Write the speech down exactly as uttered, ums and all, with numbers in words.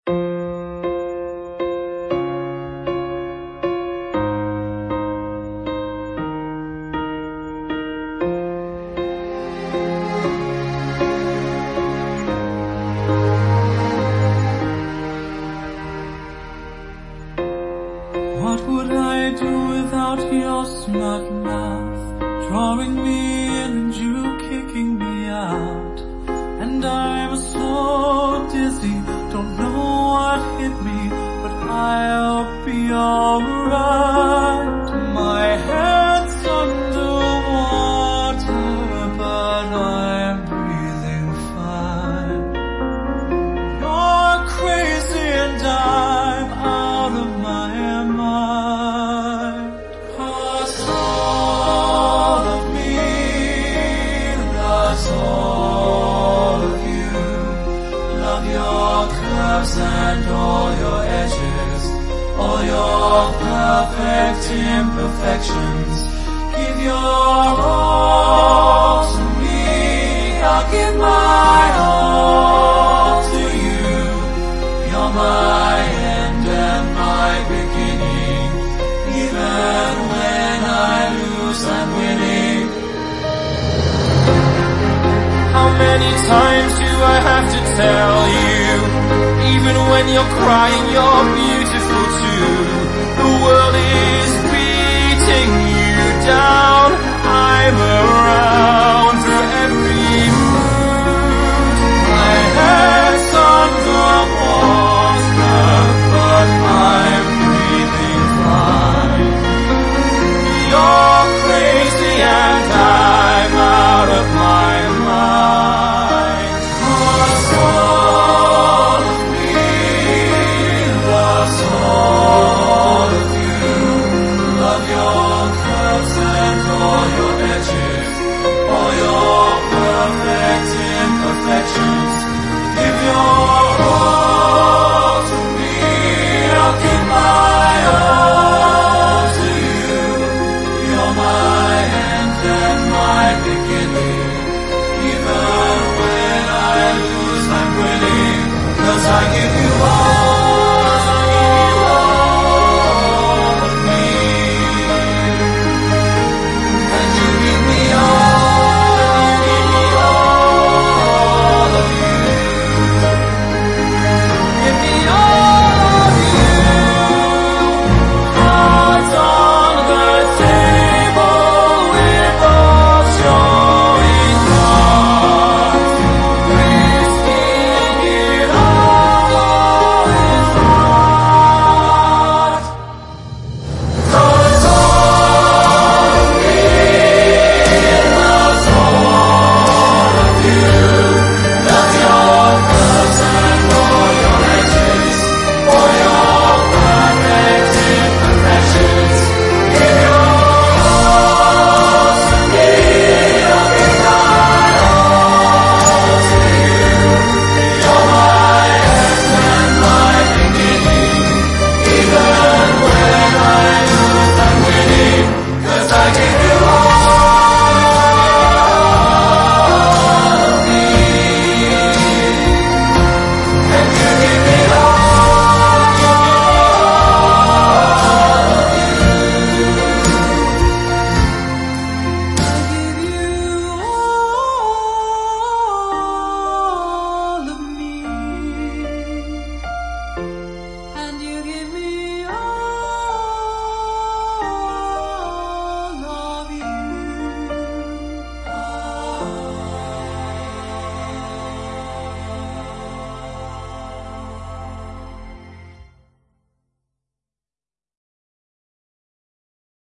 What would I do without your smart mouth, drawing me in and you kicking me out? And I'm so dizzy, don't know what hit me, but I'll be alright. My head's underwater, but I'm breathing fine. You're crazy and I'm out of my mind. 'Cause all of me loves all of you. Love your curves and all your edges, all your perfect imperfections. Give your all to me, I'll give my all to you. You're my end and my beginning. Even when I lose, I'm winning. How many times do I have to tell you? Even when you're crying, you're beautiful too. The world is beating you down.